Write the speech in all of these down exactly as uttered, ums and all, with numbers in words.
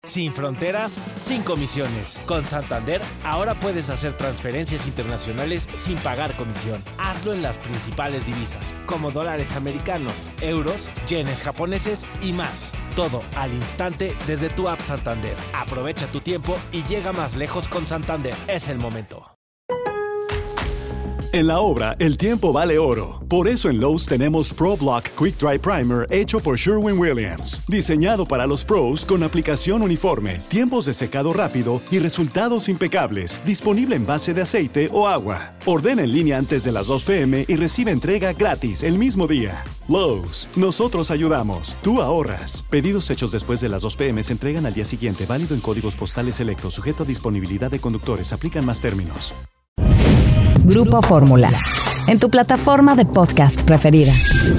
Sin fronteras, sin comisiones. Con Santander, ahora puedes hacer transferencias internacionales sin pagar comisión. Hazlo en las principales divisas, como dólares americanos, euros, yenes japoneses y más. Todo al instante desde tu app Santander. Aprovecha tu tiempo y llega más lejos con Santander. Es el momento. En la obra, el tiempo vale oro. Por eso en Lowe's tenemos Pro Block Quick Dry Primer hecho por Sherwin-Williams. Diseñado para los pros con aplicación uniforme, tiempos de secado rápido y resultados impecables. Disponible en base de aceite o agua. Ordena en línea antes de las dos pe eme y recibe entrega gratis el mismo día. Lowe's, nosotros ayudamos. Tú ahorras. Pedidos hechos después de las dos pe eme se entregan al día siguiente. Válido en códigos postales selectos. Sujeto a disponibilidad de conductores. Aplican más términos. Grupo Fórmula, en tu plataforma de podcast preferida.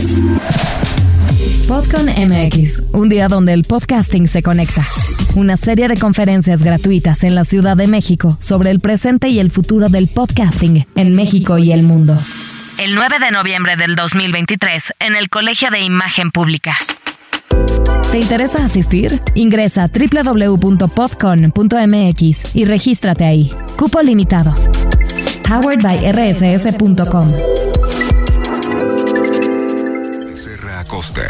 Podcon M X, un día donde el podcasting se conecta. Una serie de conferencias gratuitas en la Ciudad de México sobre el presente y el futuro del podcasting en México y el mundo. El nueve de noviembre del dos mil veintitrés, en el Colegio de Imagen Pública. ¿Te interesa asistir? Ingresa a doble u doble u doble u punto podcon punto eme equis y regístrate ahí. Cupo limitado. Powered by erre ese ese punto com. Becerra Acosta.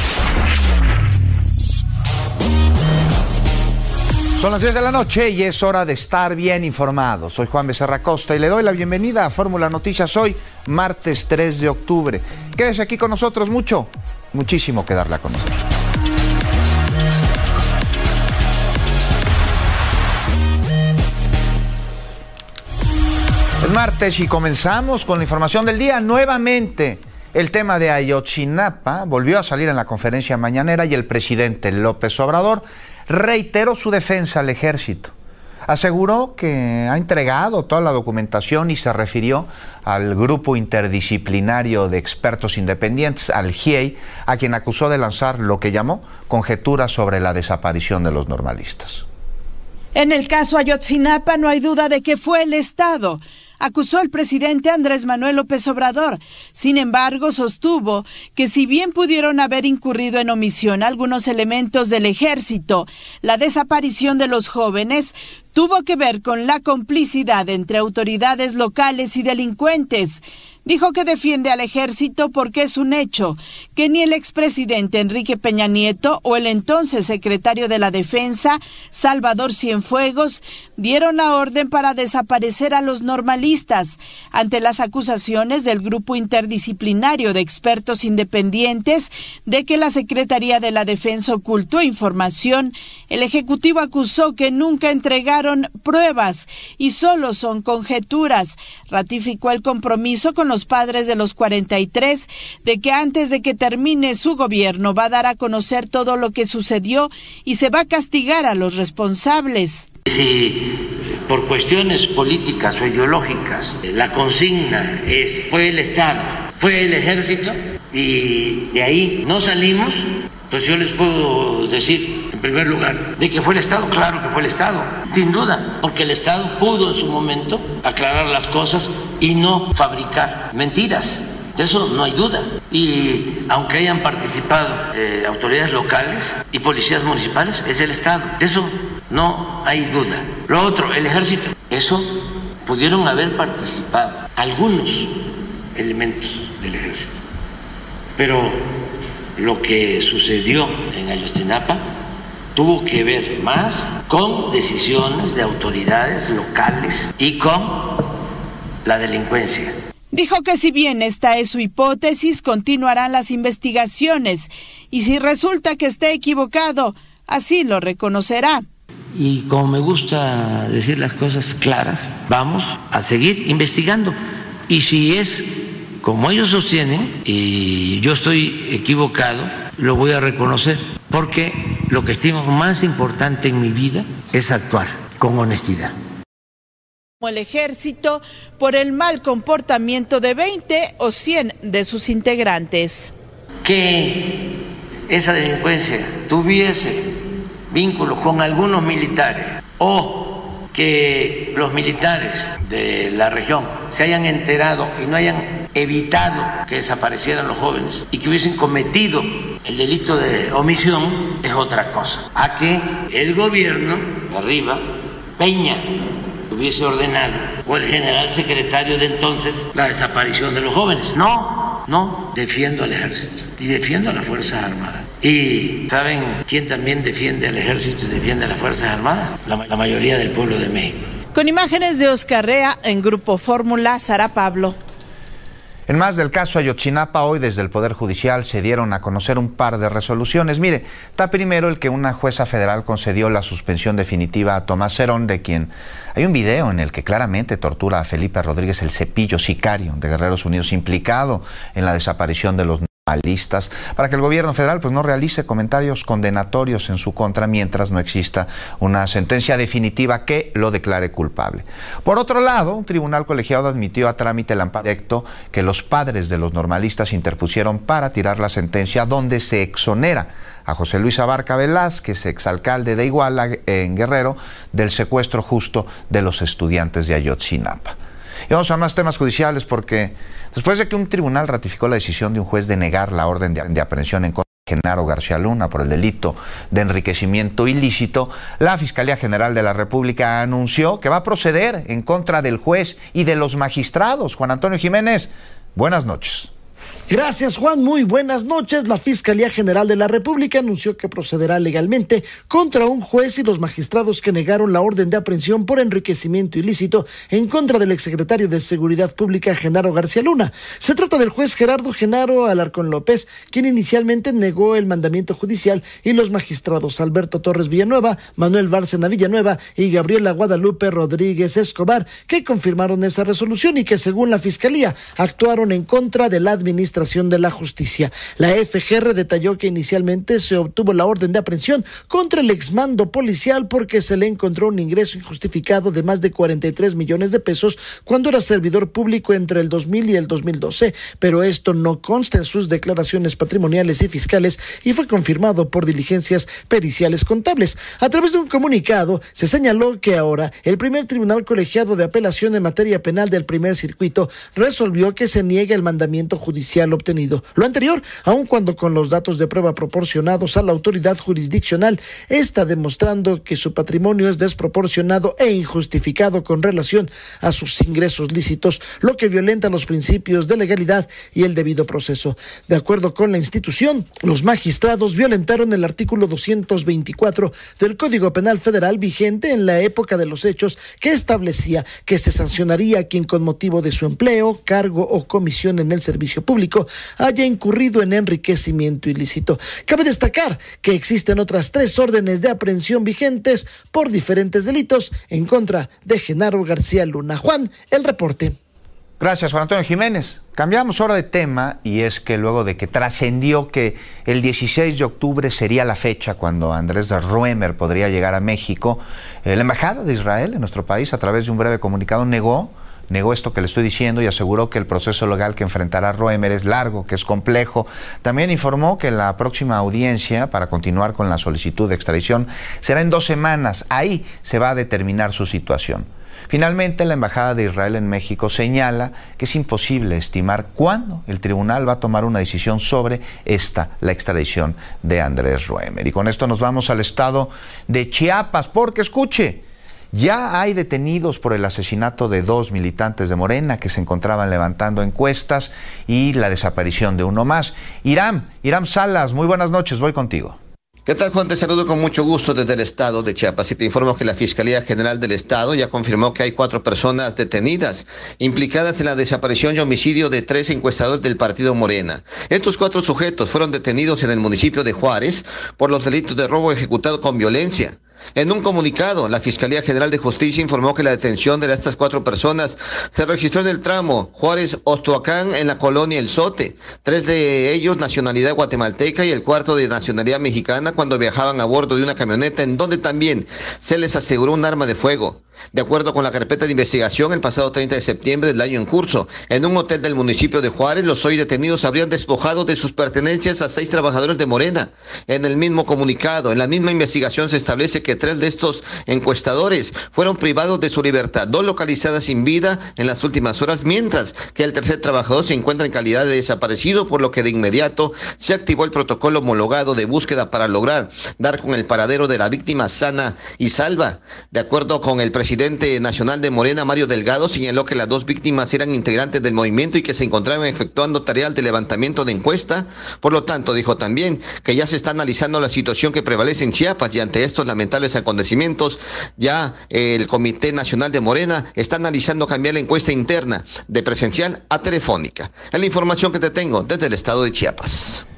Son las diez de la noche y es hora de estar bien informado. Soy Juan Becerra Acosta y le doy la bienvenida a Fórmula Noticias hoy, martes tres de octubre. Quédese aquí con nosotros, mucho, muchísimo que darle a conocer. Es martes y comenzamos con la información del día. Nuevamente, el tema de Ayotzinapa volvió a salir en la conferencia mañanera y el presidente López Obrador reiteró su defensa al ejército. Aseguró que ha entregado toda la documentación y se refirió al grupo interdisciplinario de expertos independientes, al G I E I, a quien acusó de lanzar lo que llamó conjeturas sobre la desaparición de los normalistas. En el caso Ayotzinapa no hay duda de que fue el Estado, acusó el presidente Andrés Manuel López Obrador. Sin embargo, sostuvo que si bien pudieron haber incurrido en omisión algunos elementos del ejército, la desaparición de los jóvenes tuvo que ver con la complicidad entre autoridades locales y delincuentes. Dijo que defiende al ejército porque es un hecho que ni el expresidente Enrique Peña Nieto o el entonces secretario de la Defensa, Salvador Cienfuegos, dieron la orden para desaparecer a los normalistas. Ante las acusaciones del grupo interdisciplinario de expertos independientes de que la Secretaría de la Defensa ocultó información, el Ejecutivo acusó que nunca entregaron pruebas y solo son conjeturas. Ratificó el compromiso con los padres de los cuarenta y tres de que antes de que termine su gobierno va a dar a conocer todo lo que sucedió y se va a castigar a los responsables. Si por cuestiones políticas o ideológicas la consigna es fue el Estado, fue el ejército y de ahí no salimos, pues yo les puedo decir, en primer lugar, de que fue el Estado, claro que fue el Estado, sin duda, porque el Estado pudo en su momento aclarar las cosas y no fabricar mentiras. De eso no hay duda. Y aunque hayan participado eh, autoridades locales y policías municipales, es el Estado. De eso no hay duda. Lo otro, el ejército, eso pudieron haber participado algunos elementos del ejército. Pero lo que sucedió en Ayotzinapa tuvo que ver más con decisiones de autoridades locales y con la delincuencia. Dijo que si bien esta es su hipótesis, continuarán las investigaciones y si resulta que esté equivocado, así lo reconocerá. Y como me gusta decir las cosas claras, vamos a seguir investigando. Y si es como ellos sostienen y yo estoy equivocado, lo voy a reconocer, porque lo que estimo más importante en mi vida es actuar con honestidad. Como el ejército por el mal comportamiento de veinte o cien de sus integrantes. Que esa delincuencia tuviese vínculos con algunos militares o que los militares de la región se hayan enterado y no hayan evitado que desaparecieran los jóvenes y que hubiesen cometido el delito de omisión es otra cosa. A que el gobierno de arriba, Peña, hubiese ordenado, o el general secretario de entonces, la desaparición de los jóvenes. No, no, defiendo al ejército y defiendo a las Fuerzas Armadas. ¿Y saben quién también defiende al ejército y defiende a las Fuerzas Armadas? La, la mayoría del pueblo de México. Con imágenes de Oscar Rea en Grupo Fórmula, Sara Pablo. En más del caso Ayotzinapa, hoy desde el Poder Judicial se dieron a conocer un par de resoluciones. Mire, está primero el que una jueza federal concedió la suspensión definitiva a Tomás Herón, de quien hay un video en el que claramente tortura a Felipe Rodríguez, el Cepillo, sicario de Guerreros Unidos, implicado en la desaparición de los normalistas, para que el gobierno federal pues no realice comentarios condenatorios en su contra mientras no exista una sentencia definitiva que lo declare culpable. Por otro lado, un tribunal colegiado admitió a trámite el amparo directo que los padres de los normalistas interpusieron para tirar la sentencia, donde se exonera a José Luis Abarca Velázquez, exalcalde de Iguala, en Guerrero, del secuestro justo de los estudiantes de Ayotzinapa. Y vamos a más temas judiciales, porque después de que un tribunal ratificó la decisión de un juez de negar la orden de, de aprehensión en contra de Genaro García Luna por el delito de enriquecimiento ilícito, la Fiscalía General de la República anunció que va a proceder en contra del juez y de los magistrados. Juan Antonio Jiménez, buenas noches. Gracias, Juan. Muy buenas noches. La Fiscalía General de la República anunció que procederá legalmente contra un juez y los magistrados que negaron la orden de aprehensión por enriquecimiento ilícito en contra del exsecretario de Seguridad Pública, Genaro García Luna. Se trata del juez Gerardo Genaro Alarcón López, quien inicialmente negó el mandamiento judicial, y los magistrados Alberto Torres Villanueva, Manuel Bárcena Villanueva y Gabriela Guadalupe Rodríguez Escobar, que confirmaron esa resolución y que, según la Fiscalía, actuaron en contra de la administración de la Justicia. La F G R detalló que inicialmente se obtuvo la orden de aprehensión contra el exmando policial porque se le encontró un ingreso injustificado de más de cuarenta y tres millones de pesos cuando era servidor público entre el dos mil y el dos mil doce, pero esto no consta en sus declaraciones patrimoniales y fiscales y fue confirmado por diligencias periciales contables. A través de un comunicado se señaló que ahora el primer tribunal colegiado de apelación en materia penal del primer circuito resolvió que se niegue el mandamiento judicial obtenido. Lo anterior, aun cuando con los datos de prueba proporcionados a la autoridad jurisdiccional está demostrando que su patrimonio es desproporcionado e injustificado con relación a sus ingresos lícitos, lo que violenta los principios de legalidad y el debido proceso. De acuerdo con la institución, los magistrados violentaron el artículo doscientos veinticuatro del Código Penal Federal vigente en la época de los hechos, que establecía que se sancionaría a quien con motivo de su empleo, cargo o comisión en el servicio público haya incurrido en enriquecimiento ilícito. Cabe destacar que existen otras tres órdenes de aprehensión vigentes por diferentes delitos en contra de Genaro García Luna. Juan, el reporte. Gracias, Juan Antonio Jiménez. Cambiamos ahora de tema, y es que luego de que trascendió que el dieciséis de octubre sería la fecha cuando Andrés Roemer podría llegar a México, eh, la Embajada de Israel en nuestro país, a través de un breve comunicado, negó Negó esto que le estoy diciendo y aseguró que el proceso legal que enfrentará Roemer es largo, que es complejo. También informó que la próxima audiencia para continuar con la solicitud de extradición será en dos semanas. Ahí se va a determinar su situación. Finalmente, la Embajada de Israel en México señala que es imposible estimar cuándo el tribunal va a tomar una decisión sobre esta, la extradición de Andrés Roemer. Y con esto nos vamos al estado de Chiapas, porque escuche, ya hay detenidos por el asesinato de dos militantes de Morena que se encontraban levantando encuestas y la desaparición de uno más. Iram, Iram Salas, muy buenas noches, voy contigo. ¿Qué tal, Juan? Te saludo con mucho gusto desde el estado de Chiapas y te informo que la Fiscalía General del Estado ya confirmó que hay cuatro personas detenidas implicadas en la desaparición y homicidio de tres encuestadores del partido Morena. Estos cuatro sujetos fueron detenidos en el municipio de Juárez por los delitos de robo ejecutado con violencia. En un comunicado, la Fiscalía General de Justicia informó que la detención de estas cuatro personas se registró en el tramo Juárez-Ostoacán, en la colonia El Sote. Tres de ellos nacionalidad guatemalteca y el cuarto de nacionalidad mexicana, cuando viajaban a bordo de una camioneta en donde también se les aseguró un arma de fuego. De acuerdo con la carpeta de investigación, el pasado treinta de septiembre del año en curso, en un hotel del municipio de Juárez, los hoy detenidos habrían despojado de sus pertenencias a seis trabajadores de Morena. En el mismo comunicado, en la misma investigación se establece que tres de estos encuestadores fueron privados de su libertad, dos localizadas sin vida en las últimas horas, mientras que el tercer trabajador se encuentra en calidad de desaparecido, por lo que de inmediato se activó el protocolo homologado de búsqueda para lograr dar con el paradero de la víctima sana y salva. De acuerdo con el presidente presidente nacional de Morena, Mario Delgado, señaló que las dos víctimas eran integrantes del movimiento y que se encontraban efectuando tareas de levantamiento de encuesta. Por lo tanto, dijo también que ya se está analizando la situación que prevalece en Chiapas y ante estos lamentables acontecimientos, ya el Comité Nacional de Morena está analizando cambiar la encuesta interna de presencial a telefónica. Es la información que te tengo desde el estado de Chiapas.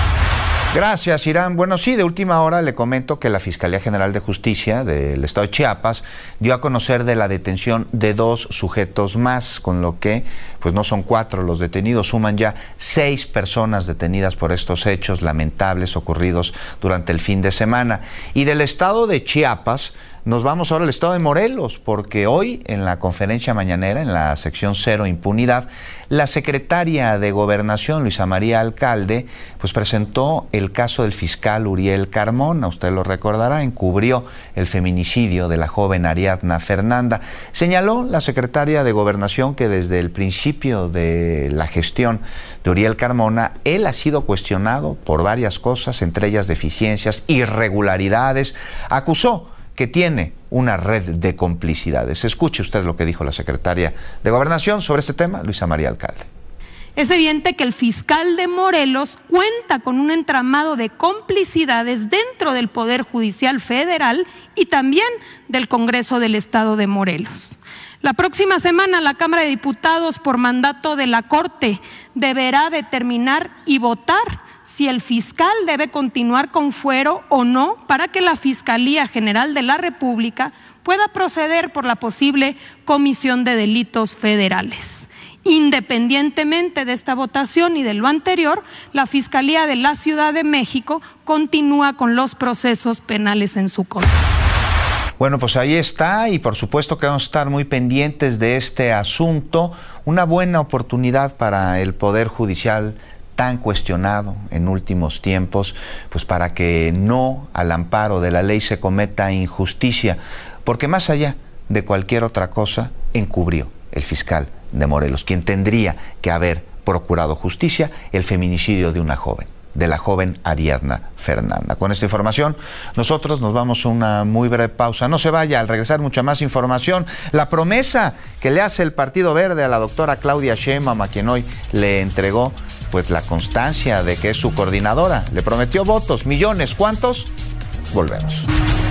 Gracias, Irán. Bueno, sí, de última hora le comento que la Fiscalía General de Justicia del Estado de Chiapas dio a conocer de la detención de dos sujetos más, con lo que pues no son cuatro los detenidos, suman ya seis personas detenidas por estos hechos lamentables ocurridos durante el fin de semana. Y del Estado de Chiapas nos vamos ahora al estado de Morelos, porque hoy en la conferencia mañanera, en la sección Cero Impunidad, la secretaria de Gobernación, Luisa María Alcalde, pues presentó el caso del fiscal Uriel Carmona. Usted lo recordará, encubrió el feminicidio de la joven Ariadna Fernanda. Señaló la secretaria de Gobernación que desde el principio de la gestión de Uriel Carmona, él ha sido cuestionado por varias cosas, entre ellas deficiencias, irregularidades. Acusó que tiene una red de complicidades. Escuche usted lo que dijo la secretaria de Gobernación sobre este tema, Luisa María Alcalde. Es evidente que el fiscal de Morelos cuenta con un entramado de complicidades dentro del Poder Judicial Federal y también del Congreso del Estado de Morelos. La próxima semana la Cámara de Diputados, por mandato de la Corte, deberá determinar y votar si el fiscal debe continuar con fuero o no para que la Fiscalía General de la República pueda proceder por la posible comisión de delitos federales. Independientemente de esta votación y de lo anterior, la Fiscalía de la Ciudad de México continúa con los procesos penales en su contra. Bueno, pues ahí está, y por supuesto que vamos a estar muy pendientes de este asunto. Una buena oportunidad para el Poder Judicial tan cuestionado en últimos tiempos, pues para que no al amparo de la ley se cometa injusticia, porque más allá de cualquier otra cosa, encubrió el fiscal de Morelos, quien tendría que haber procurado justicia, el feminicidio de una joven, de la joven Ariadna Fernanda. Con esta información, nosotros nos vamos a una muy breve pausa. No se vaya, al regresar mucha más información. La promesa que le hace el Partido Verde a la doctora Claudia Sheinbaum, a quien hoy le entregó pues la constancia de que es su coordinadora. Le prometió votos, millones. ¿Cuántos? Volvemos.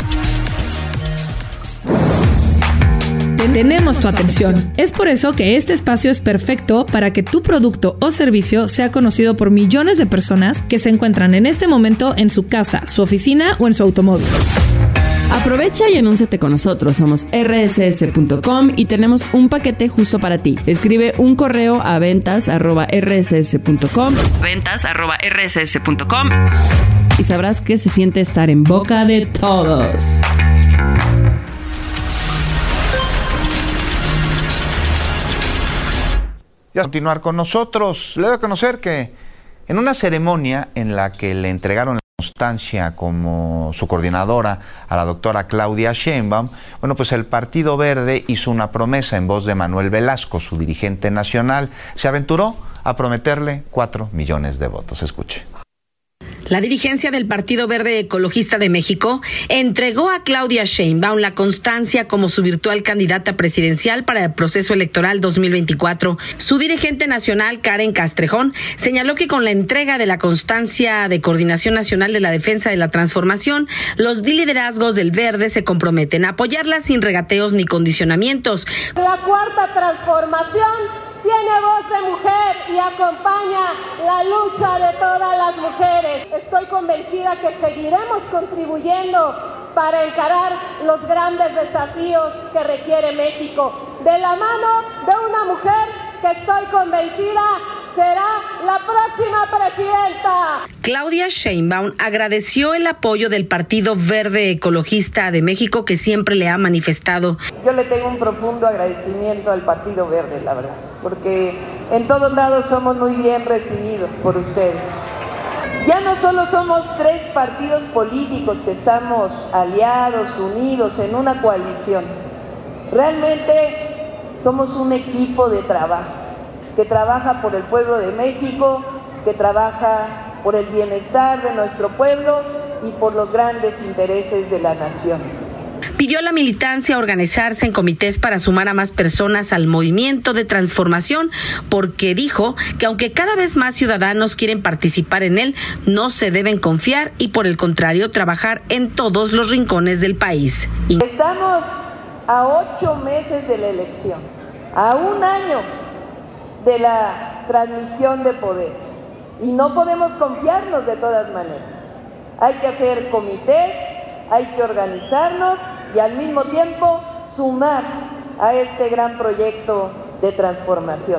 Tenemos tu atención. Es por eso que este espacio es perfecto para que tu producto o servicio sea conocido por millones de personas que se encuentran en este momento en su casa, su oficina o en su automóvil. Aprovecha y anúnciate con nosotros. Somos erre ese ese punto com y tenemos un paquete justo para ti. Escribe un correo a ventas arroba erre ese ese punto com ventas arroba erre ese ese punto com y sabrás que se siente estar en boca de todos. Y a continuar con nosotros, le doy a conocer que en una ceremonia en la que le entregaron la constancia como su coordinadora a la doctora Claudia Sheinbaum, bueno, pues el Partido Verde hizo una promesa en voz de Manuel Velasco, su dirigente nacional. Se aventuró a prometerle cuatro millones de votos. Escuche. La dirigencia del Partido Verde Ecologista de México entregó a Claudia Sheinbaum la constancia como su virtual candidata presidencial para el proceso electoral dos mil veinticuatro. Su dirigente nacional, Karen Castrejón, señaló que con la entrega de la constancia de Coordinación Nacional de la Defensa de la Transformación, los liderazgos del Verde se comprometen a apoyarla sin regateos ni condicionamientos. La cuarta transformación tiene voz de mujer y acompaña la lucha de todas las mujeres. Estoy convencida que seguiremos contribuyendo para encarar los grandes desafíos que requiere México, de la mano de una mujer que estoy convencida será la próxima presidenta. Claudia Sheinbaum agradeció el apoyo del Partido Verde Ecologista de México, que siempre le ha manifestado. Yo le tengo un profundo agradecimiento al Partido Verde, la verdad, porque en todos lados somos muy bien recibidos por ustedes. Ya no solo somos tres partidos políticos que estamos aliados, unidos en una coalición, realmente somos un equipo de trabajo, que trabaja por el pueblo de México, que trabaja por el bienestar de nuestro pueblo y por los grandes intereses de la nación. Pidió a la militancia organizarse en comités para sumar a más personas al movimiento de transformación, porque dijo que aunque cada vez más ciudadanos quieren participar en él, no se deben confiar y por el contrario trabajar en todos los rincones del país. Estamos a ocho meses de la elección, a un año de la transmisión de poder, y no podemos confiarnos de todas maneras. Hay que hacer comités, hay que organizarnos y al mismo tiempo sumar a este gran proyecto de transformación.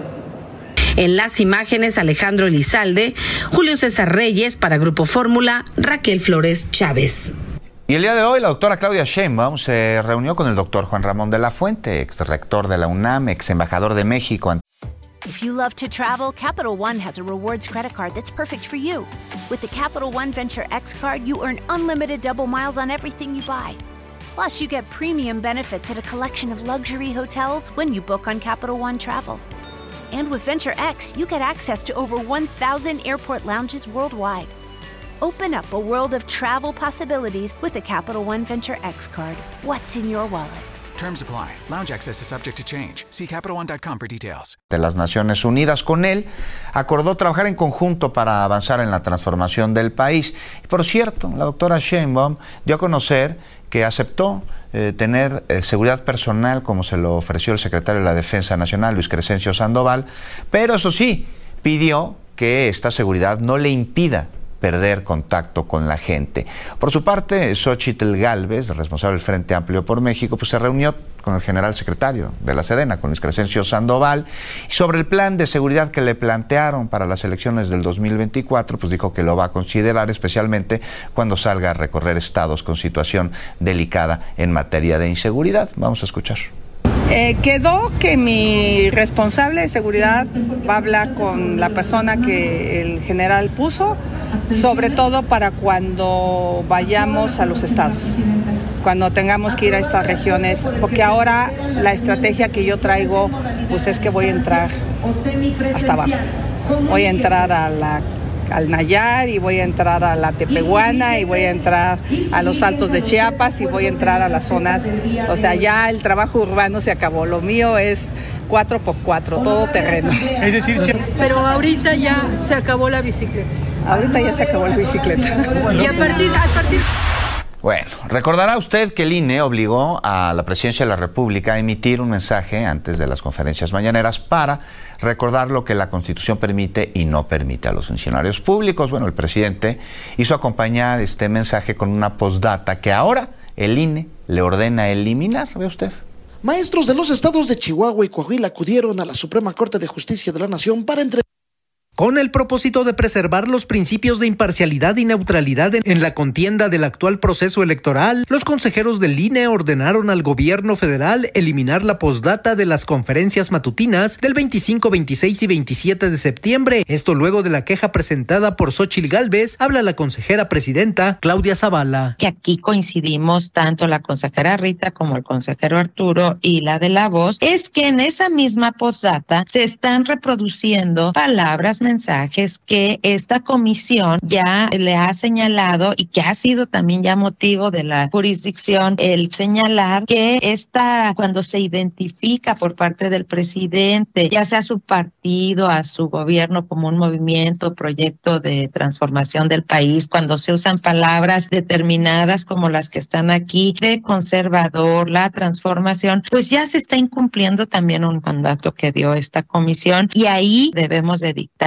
En las imágenes, Alejandro Elizalde, Julio César Reyes para Grupo Fórmula, Raquel Flores Chávez. Y el día de hoy la doctora Claudia Sheinbaum se reunió con el doctor Juan Ramón de la Fuente, ex rector de la UNAM, ex embajador de México. If you love to travel, Capital One has a rewards credit card that's perfect for you. With the Capital One Venture X card, you earn unlimited double miles on everything you buy. Plus, you get premium benefits at a collection of luxury hotels when you book on Capital One Travel. And with Venture X, you get access to over one thousand airport lounges worldwide. Open up a world of travel possibilities with the Capital One Venture X card. What's in your wallet? Terms apply. Lounge access is subject to change. See Capital One dot com for details. De las Naciones Unidas. Con él acordó trabajar en conjunto para avanzar en la transformación del país. Y por cierto, la doctora Sheinbaum dio a conocer que aceptó eh, tener eh, seguridad personal como se lo ofreció el secretario de la Defensa Nacional, Luis Crescencio Sandoval, pero eso sí, pidió que esta seguridad no le impida perder contacto con la gente. Por su parte, Xóchitl Gálvez, responsable del Frente Amplio por México, pues se reunió con el general secretario de la Sedena, con Luis Crescencio Sandoval, y sobre el plan de seguridad que le plantearon para las elecciones del dos mil veinticuatro, pues dijo que lo va a considerar, especialmente cuando salga a recorrer estados con situación delicada en materia de inseguridad. Vamos a escuchar. Eh, quedó que mi responsable de seguridad va a hablar con la persona que el general puso, sobre todo para cuando vayamos a los estados, cuando tengamos que ir a estas regiones, porque ahora la estrategia que yo traigo pues es que voy a entrar hasta abajo, voy a entrar a la al Nayar y voy a entrar a la Tepehuana y voy a entrar a los Altos de Chiapas y voy a entrar a las zonas, o sea, ya el trabajo urbano se acabó, lo mío es cuatro por cuatro, todo terreno. Es decir, si... Pero ahorita ya se acabó la bicicleta. Ahorita ya se acabó la bicicleta. Y a partir, a partir... Bueno, recordará usted que el I N E obligó a la Presidencia de la República a emitir un mensaje antes de las conferencias mañaneras para recordar lo que la Constitución permite y no permite a los funcionarios públicos. Bueno, el presidente hizo acompañar este mensaje con una postdata que ahora el I N E le ordena eliminar. ¿Ve usted? Maestros de los estados de Chihuahua y Coahuila acudieron a la Suprema Corte de Justicia de la Nación para entregar con el propósito de preservar los principios de imparcialidad y neutralidad en la contienda del actual proceso electoral, los consejeros del I N E ordenaron al gobierno federal eliminar la postdata de las conferencias matutinas del veinticinco, veintiséis y veintisiete de septiembre. Esto luego de la queja presentada por Xóchitl Gálvez, habla la consejera presidenta Claudia Zavala. Que aquí coincidimos tanto la consejera Rita como el consejero Arturo y la de la voz, es que en esa misma postdata se están reproduciendo palabras, mensajes que esta comisión ya le ha señalado y que ha sido también ya motivo de la jurisdicción el señalar que esta, cuando se identifica por parte del presidente, ya sea a su partido, a su gobierno como un movimiento, proyecto de transformación del país, cuando se usan palabras determinadas como las que están aquí, de conservador, la transformación, pues ya se está incumpliendo también un mandato que dio esta comisión y ahí debemos de dictar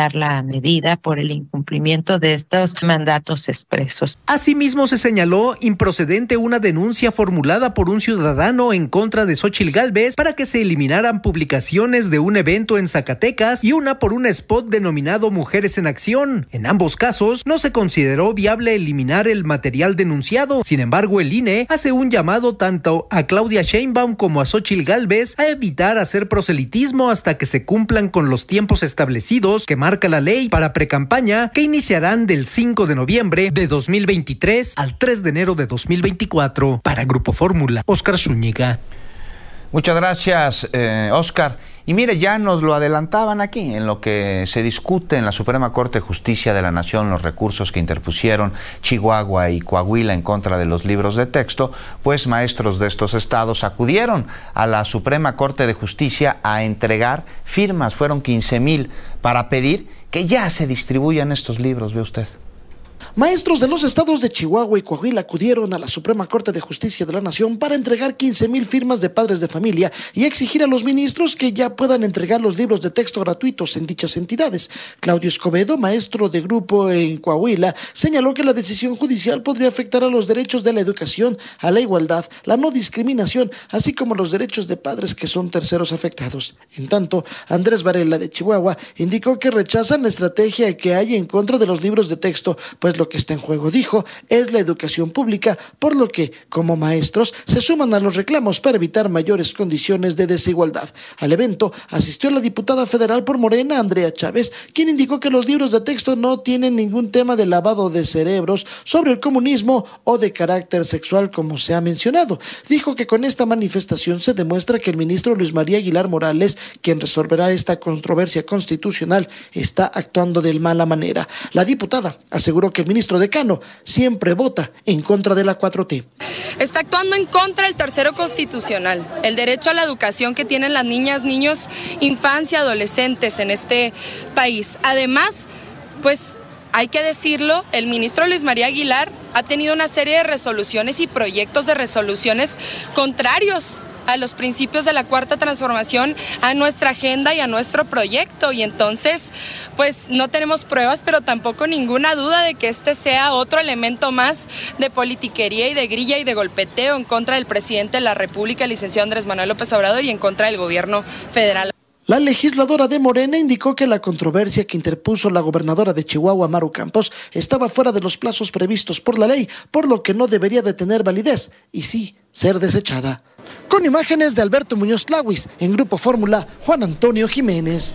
revocar la medida por el incumplimiento de estos mandatos expresos. Asimismo, se señaló improcedente una denuncia formulada por un ciudadano en contra de Xóchitl Gálvez para que se eliminaran publicaciones de un evento en Zacatecas y una por un spot denominado Mujeres en Acción. En ambos casos, no se consideró viable eliminar el material denunciado. Sin embargo, el I N E hace un llamado tanto a Claudia Sheinbaum como a Xóchitl Gálvez a evitar hacer proselitismo hasta que se cumplan con los tiempos establecidos que marca la ley para precampaña, que iniciarán del cinco de noviembre de dos mil veintitrés al tres de enero de dos mil veinticuatro. Para Grupo Fórmula, Óscar Zúñiga. Muchas gracias, eh, Óscar. Y mire, ya nos lo adelantaban aquí, en lo que se discute en la Suprema Corte de Justicia de la Nación, los recursos que interpusieron Chihuahua y Coahuila en contra de los libros de texto, pues maestros de estos estados acudieron a la Suprema Corte de Justicia a entregar firmas, fueron quince mil, para pedir que ya se distribuyan estos libros, ve usted. Maestros de los estados de Chihuahua y Coahuila acudieron a la Suprema Corte de Justicia de la Nación para entregar quince mil firmas de padres de familia y exigir a los ministros que ya puedan entregar los libros de texto gratuitos en dichas entidades. Claudio Escobedo, maestro de grupo en Coahuila, señaló que la decisión judicial podría afectar a los derechos de la educación, a la igualdad, la no discriminación, así como los derechos de padres que son terceros afectados. En tanto, Andrés Varela de Chihuahua indicó que rechazan la estrategia que hay en contra de los libros de texto, pues lo que está en juego, dijo, es la educación pública, por lo que, como maestros, se suman a los reclamos para evitar mayores condiciones de desigualdad. Al evento asistió la diputada federal por Morena, Andrea Chávez, quien indicó que los libros de texto no tienen ningún tema de lavado de cerebros sobre el comunismo o de carácter sexual, como se ha mencionado. Dijo que con esta manifestación se demuestra que el ministro Luis María Aguilar Morales, quien resolverá esta controversia constitucional, está actuando de mala manera. La diputada aseguró que el ministro decano siempre vota en contra de la cuatro T. Está actuando en contra del tercero constitucional, el derecho a la educación que tienen las niñas, niños, infancia, adolescentes en este país. Además, pues hay que decirlo, el ministro Luis María Aguilar ha tenido una serie de resoluciones y proyectos de resoluciones contrarios a los principios de la Cuarta Transformación, a nuestra agenda y a nuestro proyecto. Y entonces, pues no tenemos pruebas, pero tampoco ninguna duda de que este sea otro elemento más de politiquería y de grilla y de golpeteo en contra del presidente de la República, el licenciado Andrés Manuel López Obrador, y en contra del gobierno federal. La legisladora de Morena indicó que la controversia que interpuso la gobernadora de Chihuahua, Maru Campos, estaba fuera de los plazos previstos por la ley, por lo que no debería de tener validez y sí ser desechada. Con imágenes de Alberto Muñoz Tlahuis, en Grupo Fórmula, Juan Antonio Jiménez.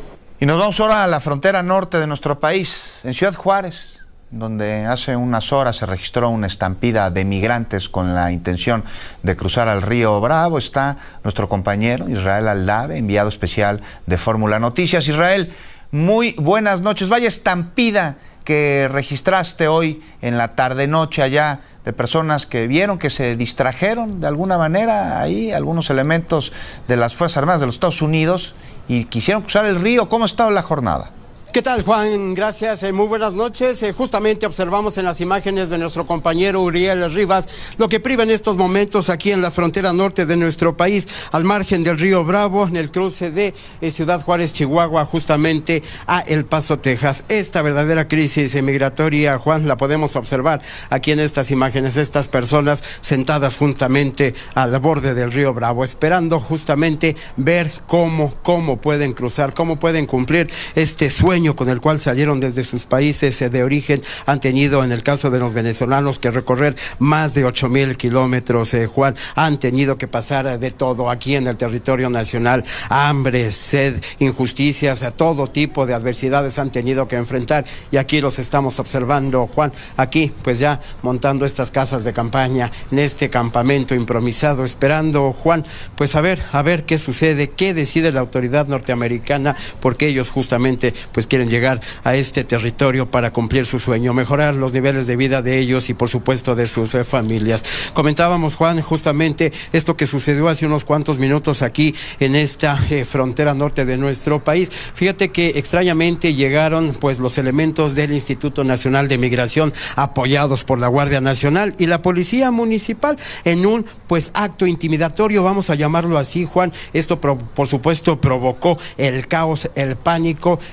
Y nos vamos ahora a la frontera norte de nuestro país, en Ciudad Juárez, donde hace unas horas se registró una estampida de migrantes con la intención de cruzar al río Bravo. Está nuestro compañero Israel Aldave, enviado especial de Fórmula Noticias. Israel, muy buenas noches. Vaya estampida que registraste hoy en la tarde-noche allá, de personas que vieron que se distrajeron de alguna manera ahí, algunos elementos de las Fuerzas Armadas de los Estados Unidos, y quisieron cruzar el río. ¿Cómo estaba la jornada? ¿Qué tal, Juan? Gracias, eh, muy buenas noches. Eh, justamente observamos en las imágenes de nuestro compañero Uriel Rivas lo que priva en estos momentos aquí en la frontera norte de nuestro país, al margen del río Bravo, en el cruce de eh, Ciudad Juárez, Chihuahua, justamente a El Paso, Texas. Esta verdadera crisis migratoria, Juan, la podemos observar aquí en estas imágenes, estas personas sentadas juntamente al borde del río Bravo, esperando justamente ver cómo, cómo pueden cruzar, cómo pueden cumplir este sueño con el cual salieron desde sus países de origen. Han tenido, en el caso de los venezolanos, que recorrer más de ocho mil kilómetros, eh, Juan. Han tenido que pasar de todo aquí en el territorio nacional: hambre, sed, injusticias, a todo tipo de adversidades han tenido que enfrentar, y aquí los estamos observando, Juan, aquí pues ya montando estas casas de campaña en este campamento improvisado, esperando, Juan, pues a ver, a ver qué sucede, qué decide la autoridad norteamericana, porque ellos justamente pues quieren llegar a este territorio para cumplir su sueño, mejorar los niveles de vida de ellos y por supuesto de sus eh, familias. Comentábamos, Juan, justamente esto que sucedió hace unos cuantos minutos aquí en esta eh, frontera norte de nuestro país. Fíjate que extrañamente llegaron pues los elementos del Instituto Nacional de Migración, apoyados por la Guardia Nacional y la Policía Municipal, en un pues acto intimidatorio, vamos a llamarlo así, Juan. Esto pro, por supuesto provocó el caos, el pánico, el miedo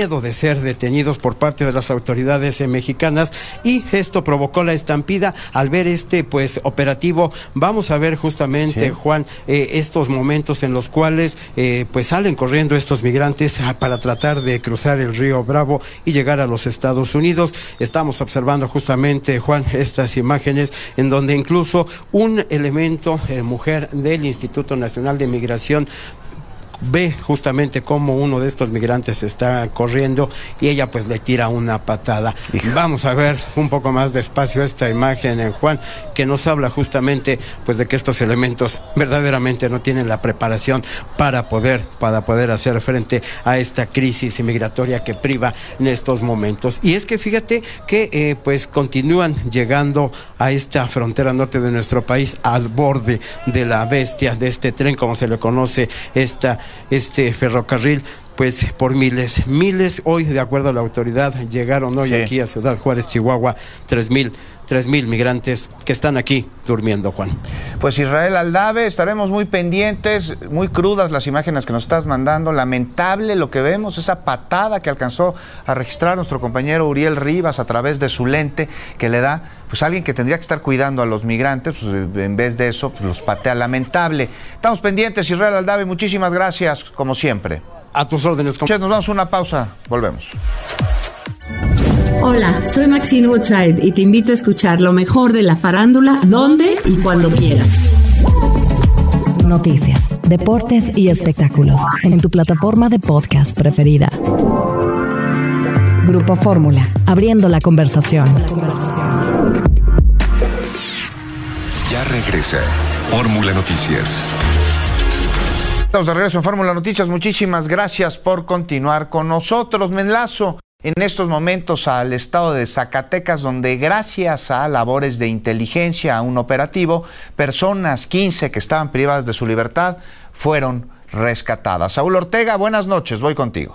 miedo de ser detenidos por parte de las autoridades eh, mexicanas, y esto provocó la estampida. Al ver este pues operativo, vamos a ver justamente, sí. Juan, eh, estos momentos en los cuales eh, pues salen corriendo estos migrantes para tratar de cruzar el río Bravo y llegar a los Estados Unidos. Estamos observando justamente, Juan, estas imágenes en donde incluso un elemento, eh, mujer del Instituto Nacional de Migración, ve justamente cómo uno de estos migrantes está corriendo y ella pues le tira una patada. Hijo. Vamos a ver un poco más despacio esta imagen, en Juan, que nos habla justamente pues de que estos elementos verdaderamente no tienen la preparación para poder, para poder hacer frente a esta crisis migratoria que priva en estos momentos. Y es que fíjate que eh, pues continúan llegando a esta frontera norte de nuestro país, al borde de la bestia, de este tren, como se le conoce, esta este ferrocarril, pues por miles, miles, hoy de acuerdo a la autoridad llegaron hoy sí. aquí a Ciudad Juárez, Chihuahua, tres mil, tres mil migrantes que están aquí durmiendo, Juan. Pues Israel Aldave, estaremos muy pendientes, muy crudas las imágenes que nos estás mandando, lamentable lo que vemos, esa patada que alcanzó a registrar nuestro compañero Uriel Rivas a través de su lente, que le da pues alguien que tendría que estar cuidando a los migrantes, pues en vez de eso pues los patea, lamentable. Estamos pendientes, Israel Aldave, muchísimas gracias, como siempre. A tus órdenes. Nos vamos a una pausa, volvemos. Hola, soy Maxine Woodside y te invito a escuchar lo mejor de la farándula, donde y cuando quieras. Noticias, deportes y espectáculos en tu plataforma de podcast preferida. Grupo Fórmula, abriendo la conversación. Ya regresa Fórmula Noticias. Estamos de regreso en Fórmula Noticias. Muchísimas gracias por continuar con nosotros. Me enlazo en estos momentos al estado de Zacatecas, donde gracias a labores de inteligencia, a un operativo, personas, quince que estaban privadas de su libertad, fueron rescatadas. Saúl Ortega, buenas noches, voy contigo.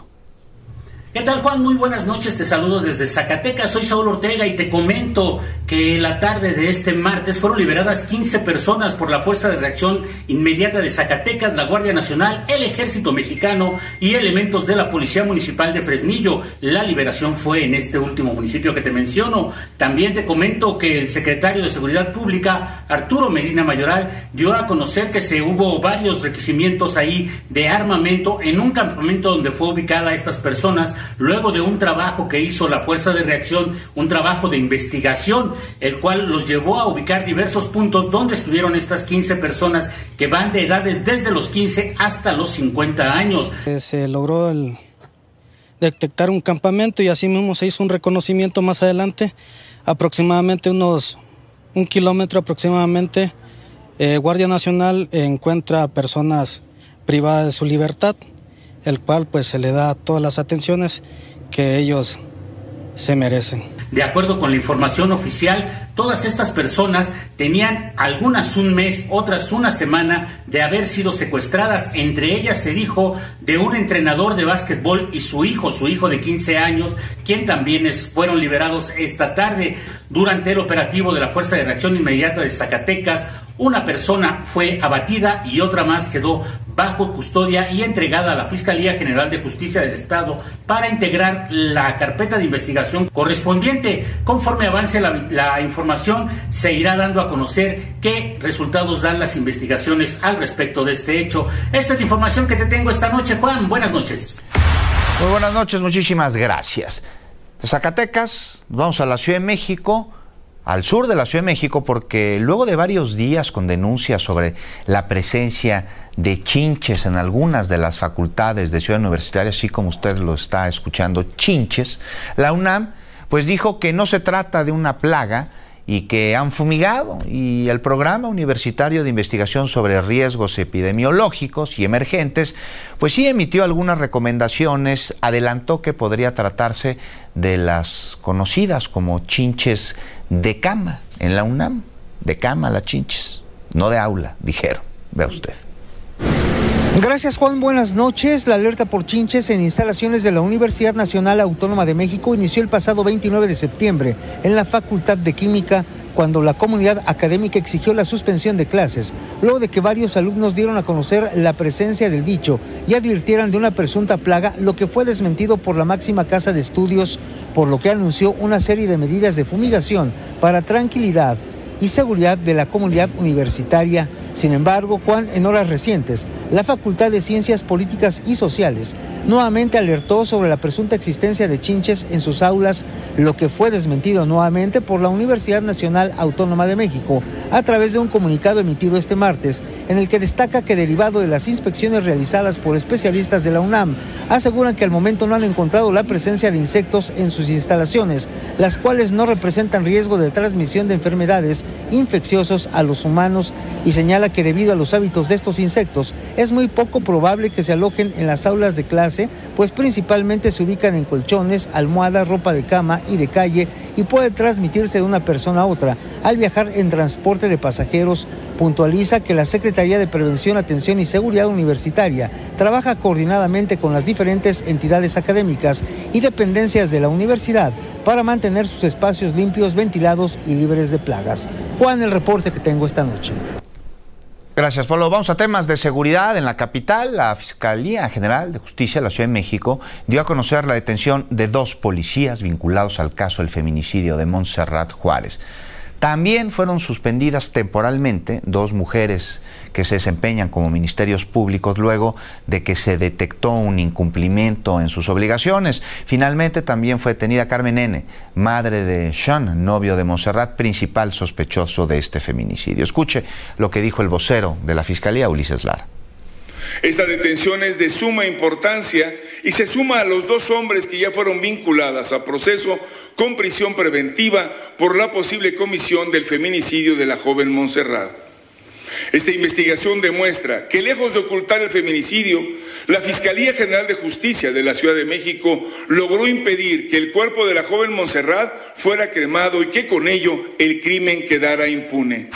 ¿Qué tal, Juan? Muy buenas noches, te saludo desde Zacatecas, soy Saúl Ortega y te comento que la tarde de este martes fueron liberadas quince personas por la Fuerza de Reacción Inmediata de Zacatecas, la Guardia Nacional, el Ejército Mexicano y elementos de la Policía Municipal de Fresnillo. La liberación fue en este último municipio que te menciono. También te comento que el secretario de Seguridad Pública, Arturo Medina Mayoral, dio a conocer que se hubo varios requerimientos ahí de armamento en un campamento donde fue ubicada a estas personas, luego de un trabajo que hizo la Fuerza de Reacción, un trabajo de investigación, el cual los llevó a ubicar diversos puntos donde estuvieron estas quince personas que van de edades desde los quince hasta los cincuenta años. Se logró el detectar un campamento y así mismo se hizo un reconocimiento más adelante, aproximadamente unos un kilómetro aproximadamente. Eh, Guardia Nacional encuentra personas privadas de su libertad, el cual pues se le da todas las atenciones que ellos se merecen. De acuerdo con la información oficial, todas estas personas tenían algunas un mes, otras una semana de haber sido secuestradas. Entre ellas se dijo de un entrenador de básquetbol y su hijo, su hijo de quince años, quien también es, fueron liberados esta tarde. Durante el operativo de la Fuerza de Reacción Inmediata de Zacatecas, una persona fue abatida y otra más quedó bajo custodia y entregada a la Fiscalía General de Justicia del Estado para integrar la carpeta de investigación correspondiente. Conforme avance la, la información, se irá dando a conocer qué resultados dan las investigaciones al respecto de este hecho. Esta es la información que te tengo esta noche, Juan. Buenas noches. Muy buenas noches, muchísimas gracias. De Zacatecas, vamos a la Ciudad de México, al sur de la Ciudad de México, porque luego de varios días con denuncias sobre la presencia de chinches en algunas de las facultades de Ciudad Universitaria, así como usted lo está escuchando, chinches, la UNAM pues dijo que no se trata de una plaga y que han fumigado, y el Programa Universitario de Investigación sobre Riesgos Epidemiológicos y Emergentes pues sí emitió algunas recomendaciones, adelantó que podría tratarse de las conocidas como chinches de cama en la UNAM, de cama las chinches, no de aula, dijeron. Vea usted. Gracias, Juan. Buenas noches. La alerta por chinches en instalaciones de la Universidad Nacional Autónoma de México inició el pasado veintinueve de septiembre en la Facultad de Química, cuando la comunidad académica exigió la suspensión de clases, luego de que varios alumnos dieron a conocer la presencia del bicho y advirtieran de una presunta plaga, lo que fue desmentido por la máxima casa de estudios, por lo que anunció una serie de medidas de fumigación para tranquilidad y seguridad de la comunidad universitaria. Sin embargo, Juan, en horas recientes, la Facultad de Ciencias Políticas y Sociales nuevamente alertó sobre la presunta existencia de chinches en sus aulas, lo que fue desmentido nuevamente por la Universidad Nacional Autónoma de México a través de un comunicado emitido este martes, en el que destaca que, derivado de las inspecciones realizadas por especialistas de la UNAM, aseguran que al momento no han encontrado la presencia de insectos en sus instalaciones, las cuales no representan riesgo de transmisión de enfermedades infecciosos a los humanos, y señala que debido a los hábitos de estos insectos es muy poco probable que se alojen en las aulas de clase, pues principalmente se ubican en colchones, almohadas, ropa de cama y de calle, y puede transmitirse de una persona a otra al viajar en transporte de pasajeros. Puntualiza que la Secretaría de Prevención, Atención y Seguridad Universitaria trabaja coordinadamente con las diferentes entidades académicas y dependencias de la universidad para mantener sus espacios limpios, ventilados y libres de plagas. Juan, el reporte que tengo esta noche. Gracias, Pablo. Vamos a temas de seguridad. En la capital, la Fiscalía General de Justicia de la Ciudad de México dio a conocer la detención de dos policías vinculados al caso del feminicidio de Montserrat Juárez. También fueron suspendidas temporalmente dos mujeres que se desempeñan como ministerios públicos luego de que se detectó un incumplimiento en sus obligaciones. Finalmente también fue detenida Carmen N., madre de Sean, novio de Montserrat, principal sospechoso de este feminicidio. Escuche lo que dijo el vocero de la Fiscalía, Ulises Lara. Esta detención es de suma importancia y se suma a los dos hombres que ya fueron vinculadas a proceso con prisión preventiva por la posible comisión del feminicidio de la joven Montserrat. Esta investigación demuestra que, lejos de ocultar el feminicidio, la Fiscalía General de Justicia de la Ciudad de México logró impedir que el cuerpo de la joven Montserrat fuera cremado y que con ello el crimen quedara impune.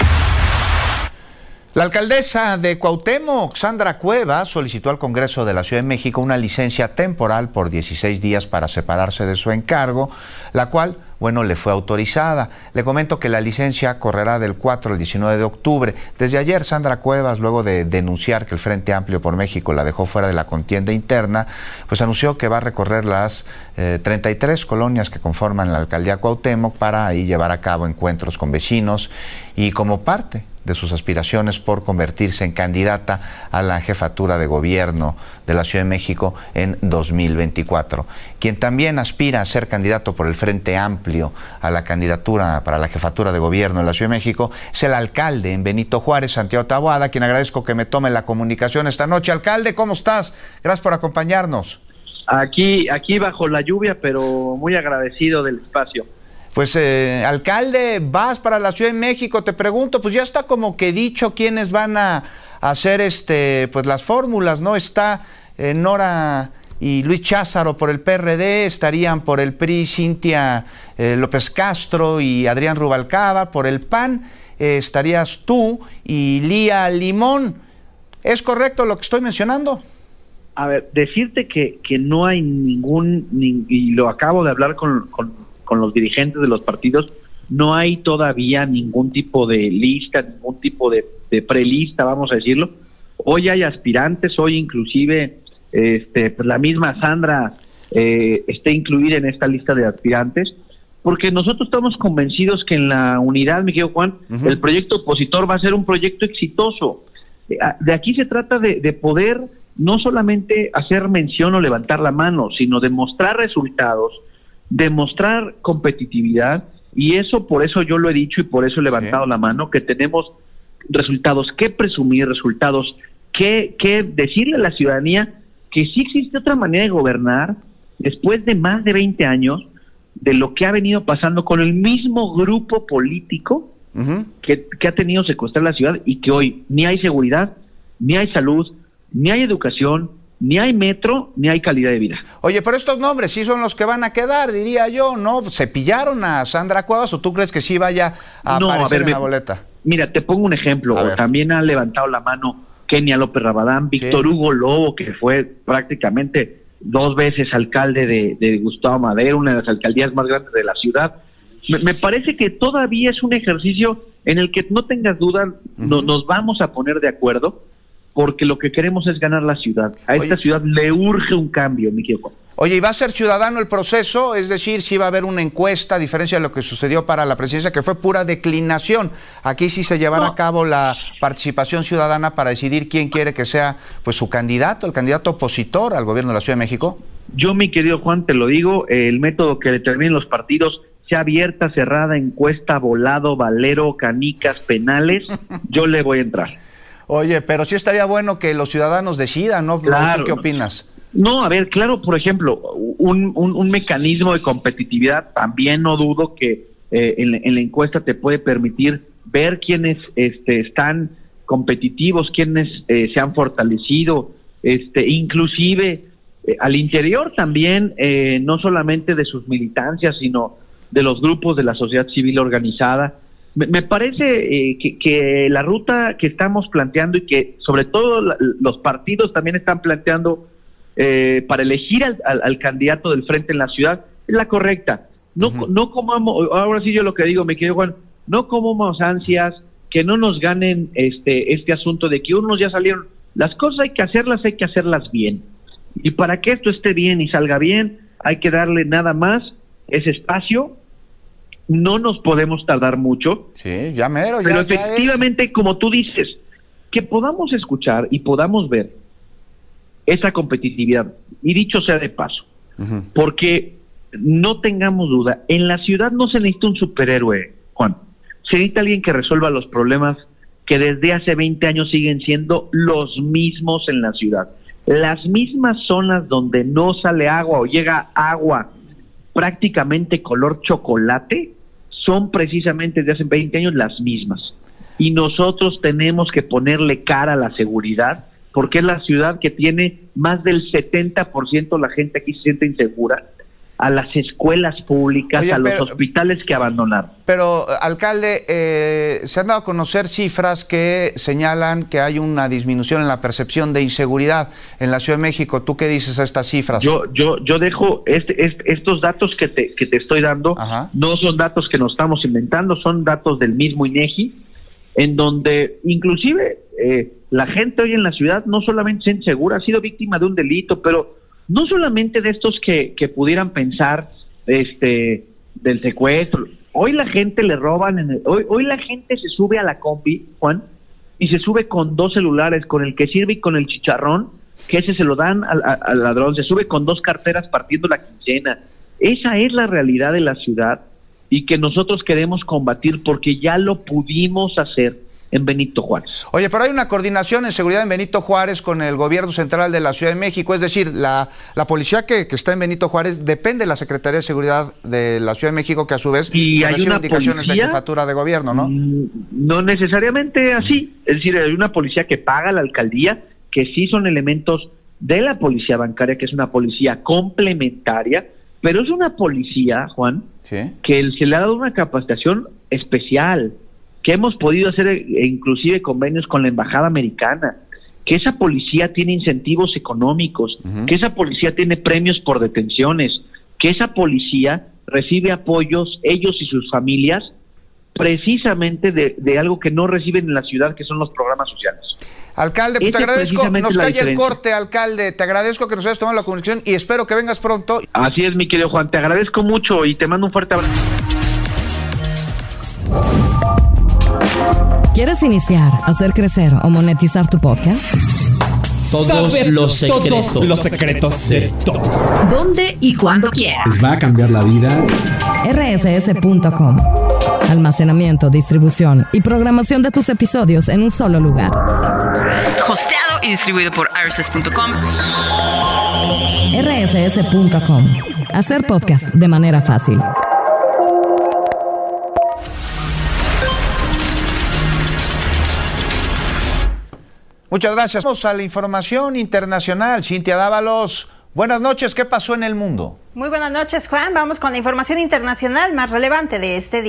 La alcaldesa de Cuauhtémoc, Sandra Cuevas, solicitó al Congreso de la Ciudad de México una licencia temporal por dieciséis días para separarse de su encargo, la cual, bueno, le fue autorizada. Le comento que la licencia correrá del cuatro al diecinueve de octubre. Desde ayer, Sandra Cuevas, luego de denunciar que el Frente Amplio por México la dejó fuera de la contienda interna, pues anunció que va a recorrer las eh, treinta y tres colonias que conforman la alcaldía Cuauhtémoc para ahí llevar a cabo encuentros con vecinos y como parte de sus aspiraciones por convertirse en candidata a la jefatura de gobierno de la Ciudad de México en dos mil veinticuatro. Quien también aspira a ser candidato por el Frente Amplio a la candidatura para la jefatura de gobierno de la Ciudad de México es el alcalde en Benito Juárez, Santiago Taboada, quien agradezco que me tome la comunicación esta noche. Alcalde, ¿cómo estás? Gracias por acompañarnos. Aquí, aquí bajo la lluvia, pero muy agradecido del espacio. Pues, eh, alcalde, vas para la Ciudad de México, te pregunto, pues ya está como que dicho quiénes van a, a hacer este, pues las fórmulas, ¿no? Está eh, Nora y Luis Cházaro por el P R D, estarían por el P R I Cintia eh, López Castro y Adrián Rubalcaba, por el P A N eh, estarías tú y Lía Limón. ¿Es correcto lo que estoy mencionando? A ver, decirte que, que no hay ningún, ni, y lo acabo de hablar con... con con los dirigentes de los partidos, no hay todavía ningún tipo de lista, ningún tipo de, de prelista, vamos a decirlo. Hoy hay aspirantes, hoy inclusive este, pues la misma Sandra eh, está incluida en esta lista de aspirantes, porque nosotros estamos convencidos que en la unidad, mi querido Juan, uh-huh. el proyecto opositor va a ser un proyecto exitoso. De aquí se trata de, de poder no solamente hacer mención o levantar la mano, sino demostrar resultados, demostrar competitividad, y eso, por eso yo lo he dicho y por eso he levantado sí. la mano, que tenemos resultados que presumir, resultados que, que decirle a la ciudadanía que sí existe otra manera de gobernar después de más de veinte años de lo que ha venido pasando con el mismo grupo político uh-huh. que, que ha tenido secuestrar la ciudad, y que hoy ni hay seguridad, ni hay salud, ni hay educación, ni hay metro, ni hay calidad de vida. Oye, pero estos nombres sí son los que van a quedar, diría yo, ¿no? ¿Se pillaron a Sandra Cuevas o tú crees que sí vaya a no, aparecer a ver, en la boleta? Mira, te pongo un ejemplo. También ha levantado la mano Kenia López Rabadán, Víctor sí. Hugo Lobo, que fue prácticamente dos veces alcalde de, de Gustavo Madero, una de las alcaldías más grandes de la ciudad. me, me parece que todavía es un ejercicio en el que no tengas duda, uh-huh. no, nos vamos a poner de acuerdo, porque lo que queremos es ganar la ciudad. A esta Oye. ciudad le urge un cambio, mi querido Juan. Oye, ¿y va a ser ciudadano el proceso? Es decir, si va a haber una encuesta, a diferencia de lo que sucedió para la presidencia, que fue pura declinación. Aquí sí se llevará no. a cabo la participación ciudadana para decidir quién quiere que sea pues su candidato, el candidato opositor al gobierno de la Ciudad de México. Yo, mi querido Juan, te lo digo, el método que determinen los partidos, sea abierta, cerrada, encuesta, volado, valero, canicas, penales, yo le voy a entrar. Oye, pero sí estaría bueno que los ciudadanos decidan, ¿no? Claro. ¿Tú qué opinas? No, a ver, claro, por ejemplo, un, un, un mecanismo de competitividad, también no dudo que eh, en, en la encuesta te puede permitir ver quiénes este, están competitivos, quiénes eh, se han fortalecido, este, inclusive eh, al interior también, eh, no solamente de sus militancias, sino de los grupos de la sociedad civil organizada. Me, me parece eh, que, que la ruta que estamos planteando y que sobre todo la, los partidos también están planteando Eh, para elegir al, al, al candidato del frente en la ciudad es la correcta. No, uh-huh. no comamos, ahora sí yo lo que digo, me querido Juan, no comamos ansias, que no nos ganen este este asunto de que unos ya salieron. Las cosas hay que hacerlas, hay que hacerlas bien. Y para que esto esté bien y salga bien, hay que darle nada más ese espacio. No nos podemos tardar mucho. Sí, ya mero, ya, pero ya efectivamente, es. Como tú dices, que podamos escuchar y podamos ver esa competitividad, y dicho sea de paso, uh-huh. porque no tengamos duda, en la ciudad no se necesita un superhéroe, Juan, se necesita alguien que resuelva los problemas que desde hace veinte años siguen siendo los mismos en la ciudad. Las mismas zonas donde no sale agua o llega agua prácticamente color chocolate, son precisamente desde hace veinte años las mismas. Y nosotros tenemos que ponerle cara a la seguridad, porque es la ciudad que tiene más del setenta por ciento de la gente aquí se siente insegura, a las escuelas públicas, Oye, a pero, los hospitales que abandonaron. Pero, alcalde, eh, se han dado a conocer cifras que señalan que hay una disminución en la percepción de inseguridad en la Ciudad de México. ¿Tú qué dices a estas cifras? Yo yo yo dejo este, este, estos datos que te, que te estoy dando, Ajá. no son datos que nos estamos inventando, son datos del mismo INEGI, en donde inclusive eh, la gente hoy en la ciudad no solamente se insegura, ha sido víctima de un delito, pero no solamente de estos que, que pudieran pensar este del secuestro. Hoy la gente le roban, en el, hoy, hoy la gente se sube a la combi, Juan, y se sube con dos celulares, con el que sirve y con el chicharrón, que ese se lo dan al, al ladrón, se sube con dos carteras partiendo la quincena. Esa es la realidad de la ciudad y que nosotros queremos combatir porque ya lo pudimos hacer en Benito Juárez. Oye, pero hay una coordinación en seguridad en Benito Juárez con el gobierno central de la Ciudad de México, es decir, la, la policía que, que está en Benito Juárez depende de la Secretaría de Seguridad de la Ciudad de México, que a su vez y hay recibe una indicaciones policía, de jefatura de gobierno, ¿no? No necesariamente así, es decir, hay una policía que paga la alcaldía, que sí son elementos de la policía bancaria, que es una policía complementaria, pero es una policía, Juan, ¿sí? que se le ha dado una capacitación especial, que hemos podido hacer inclusive convenios con la embajada americana, que esa policía tiene incentivos económicos, uh-huh. que esa policía tiene premios por detenciones, que esa policía recibe apoyos, ellos y sus familias, precisamente de, de algo que no reciben en la ciudad, que son los programas sociales. Alcalde, pues te agradezco, nos cae el corte, alcalde, te agradezco que nos hayas tomado la comunicación y espero que vengas pronto. Así es, mi querido Juan, te agradezco mucho y te mando un fuerte abrazo. ¿Quieres iniciar, hacer crecer o monetizar tu podcast? Todos Saber los secretos. Todos los secretos de todos. ¿Dónde y cuándo quieras? Les va a cambiar la vida. R S S punto com. Almacenamiento, distribución y programación de tus episodios en un solo lugar. Hosteado y distribuido por R S S punto com. R S S punto com. Hacer podcast de manera fácil. Muchas gracias. Vamos a la información internacional. Cintia Dávalos, buenas noches. ¿Qué pasó en el mundo? Muy buenas noches, Juan. Vamos con la información internacional más relevante de este día.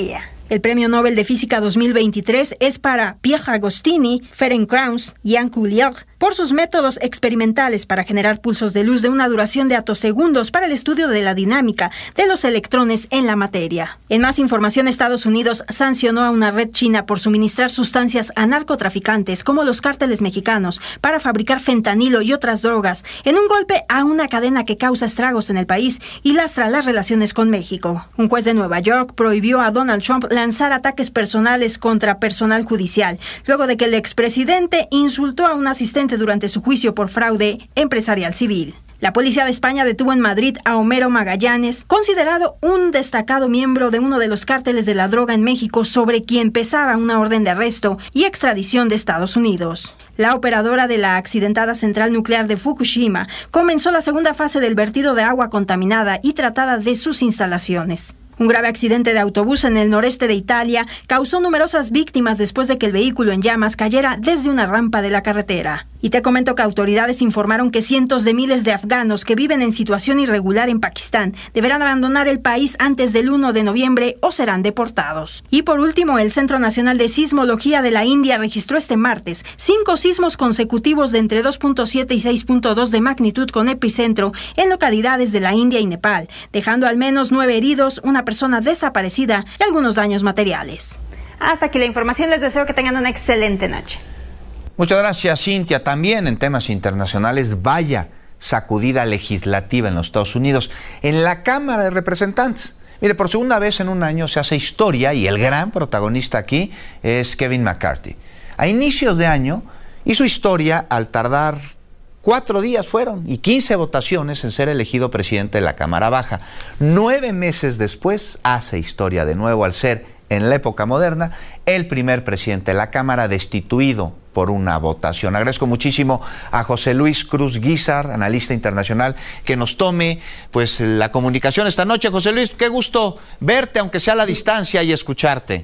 El Premio Nobel de Física dos mil veintitrés es para Pierre Agostini, Ferenc Krauss y Jan Kulier por sus métodos experimentales para generar pulsos de luz de una duración de atosegundos para el estudio de la dinámica de los electrones en la materia. En más información, Estados Unidos sancionó a una red china por suministrar sustancias a narcotraficantes como los cárteles mexicanos para fabricar fentanilo y otras drogas, en un golpe a una cadena que causa estragos en el país y lastra las relaciones con México. Un juez de Nueva York prohibió a Donald Trump lanzar ataques personales contra personal judicial, luego de que el expresidente insultó a un asistente durante su juicio por fraude empresarial civil. La policía de España detuvo en Madrid a Homero Magallanes, considerado un destacado miembro de uno de los cárteles de la droga en México, sobre quien pesaba una orden de arresto y extradición de Estados Unidos. La operadora de la accidentada central nuclear de Fukushima comenzó la segunda fase del vertido de agua contaminada y tratada de sus instalaciones. Un grave accidente de autobús en el noreste de Italia causó numerosas víctimas después de que el vehículo en llamas cayera desde una rampa de la carretera. Y te comento que autoridades informaron que cientos de miles de afganos que viven en situación irregular en Pakistán deberán abandonar el país antes del primero de noviembre o serán deportados. Y por último, el Centro Nacional de Sismología de la India registró este martes cinco sismos consecutivos de entre dos punto siete y seis punto dos de magnitud con epicentro en localidades de la India y Nepal, dejando al menos nueve heridos, una persona desaparecida y algunos daños materiales. Hasta aquí la información, les deseo que tengan una excelente noche. Muchas gracias, Cintia. También en temas internacionales, vaya sacudida legislativa en los Estados Unidos, en la Cámara de Representantes. Mire, por segunda vez en un año se hace historia y el gran protagonista aquí es Kevin McCarthy. A inicios de año hizo historia al tardar cuatro días fueron y quince votaciones en ser elegido presidente de la Cámara Baja. Nueve meses después hace historia de nuevo al ser, en la época moderna, el primer presidente de la Cámara destituido por una votación. Agradezco muchísimo a José Luis Cruz Guízar, analista internacional, que nos tome pues la comunicación esta noche. José Luis, qué gusto verte, aunque sea a la distancia, y escucharte.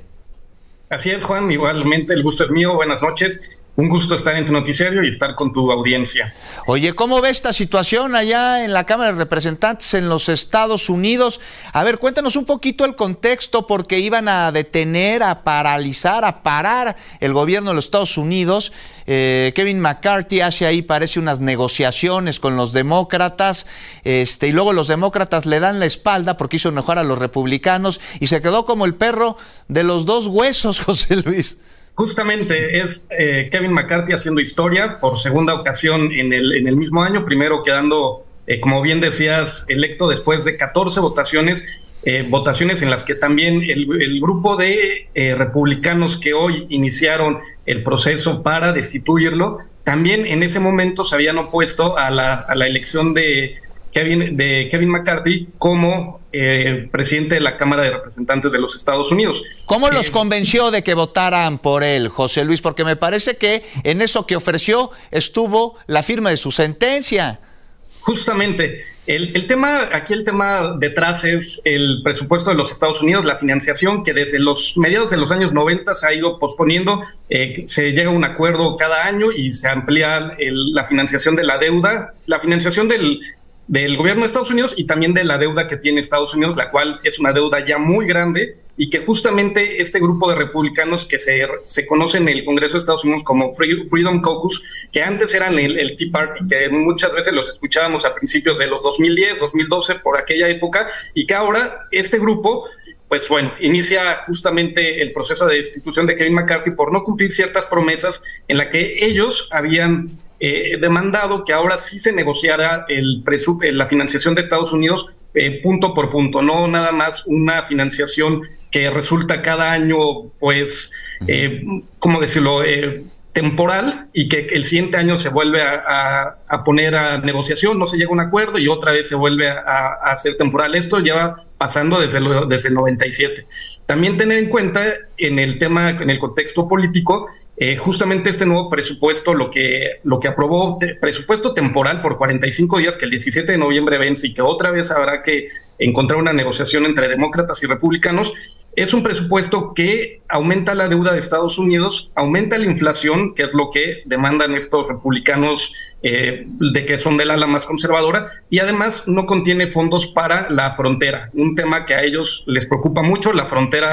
Así es, Juan, igualmente el gusto es mío. Buenas noches. Un gusto estar en tu noticiario y estar con tu audiencia. Oye, ¿cómo ves esta situación allá en la Cámara de Representantes en los Estados Unidos? A ver, cuéntanos un poquito el contexto, porque iban a detener, a paralizar, a parar el gobierno de los Estados Unidos. Eh, Kevin McCarthy hace ahí, parece, unas negociaciones con los demócratas, este, y luego los demócratas le dan la espalda porque hizo enojar a los republicanos y se quedó como el perro de los dos huesos, José Luis. Justamente es eh, Kevin McCarthy haciendo historia por segunda ocasión en el, en el mismo año, primero quedando, eh, como bien decías, electo después de catorce votaciones, eh, votaciones en las que también el, el grupo de eh, republicanos que hoy iniciaron el proceso para destituirlo, también en ese momento se habían opuesto a la, a la elección de Kevin, de Kevin McCarthy como eh, presidente de la Cámara de Representantes de los Estados Unidos. ¿Cómo los convenció de que votaran por él, José Luis? Porque me parece que en eso que ofreció estuvo la firma de su sentencia. Justamente, el, el tema, aquí el tema detrás es el presupuesto de los Estados Unidos, la financiación que desde los mediados de los años noventa se ha ido posponiendo, eh, se llega a un acuerdo cada año y se amplía el, la financiación de la deuda, la financiación del del gobierno de Estados Unidos y también de la deuda que tiene Estados Unidos, la cual es una deuda ya muy grande y que justamente este grupo de republicanos que se, se conoce en el Congreso de Estados Unidos como Freedom Caucus, que antes eran el, el Tea Party, que muchas veces los escuchábamos a principios de los dos mil diez, dos mil doce, por aquella época, y que ahora este grupo, pues bueno, inicia justamente el proceso de destitución de Kevin McCarthy por no cumplir ciertas promesas en la que ellos habían Eh, demandado que ahora sí se negociara el presup la financiación de Estados Unidos eh, punto por punto, no nada más una financiación que resulta cada año, pues, eh, ¿cómo decirlo?, eh, temporal, y que, que el siguiente año se vuelve a, a, a poner a negociación, no se llega a un acuerdo y otra vez se vuelve a, a hacer temporal. Esto lleva pasando desde, lo, desde el noventa y siete. También tener en cuenta en el tema, en el contexto político, Eh, justamente este nuevo presupuesto, lo que, lo que aprobó, te, presupuesto temporal por cuarenta y cinco días, que el diecisiete de noviembre vence y que otra vez habrá que encontrar una negociación entre demócratas y republicanos, es un presupuesto que aumenta la deuda de Estados Unidos, aumenta la inflación, que es lo que demandan estos republicanos eh, de que son del ala más conservadora, y además no contiene fondos para la frontera, un tema que a ellos les preocupa mucho, la frontera